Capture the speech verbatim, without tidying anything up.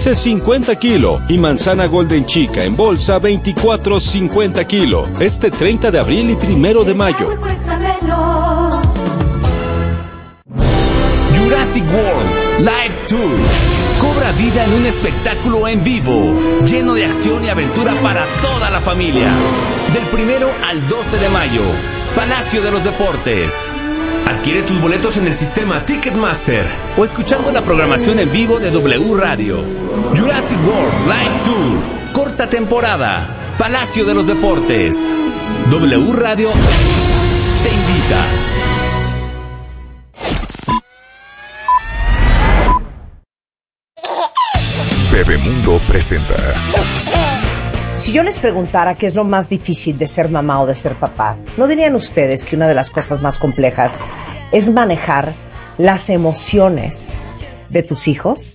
quince cincuenta kilo y manzana Golden Chica en bolsa veinticuatro cincuenta kilo. Este treinta de abril y primero de mayo. Jurassic World Live Tour cobra vida en un espectáculo en vivo, lleno de acción y aventura para toda la familia. Del primero al doce de mayo, Palacio de los Deportes. Adquiere tus boletos en el sistema Ticketmaster o escuchando la programación en vivo de W Radio. Jurassic World Live Tour, corta temporada, Palacio de los Deportes. W Radio te invita. Bebemundo presenta. Si yo les preguntara qué es lo más difícil de ser mamá o de ser papá, ¿no dirían ustedes que una de las cosas más complejas es manejar las emociones de tus hijos?